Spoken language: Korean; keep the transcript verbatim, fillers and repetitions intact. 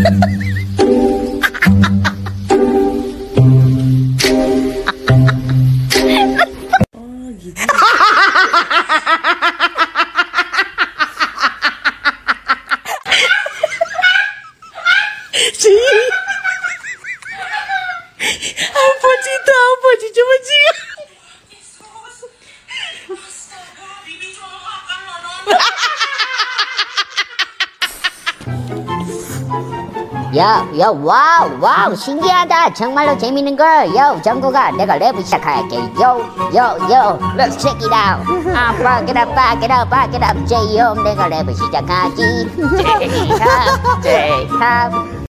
아버지도 아버지 좀 야, 야, 와우, 와우, 신기하다. 정말로 재밌는 걸. 요, 정국아, 내가 랩을 시작할게. 요, 요, 요, let's check it out. 아, back it up, back it up, back it up. 제이홉, 내가 랩을 시작하지. 제이홉, 제이홉.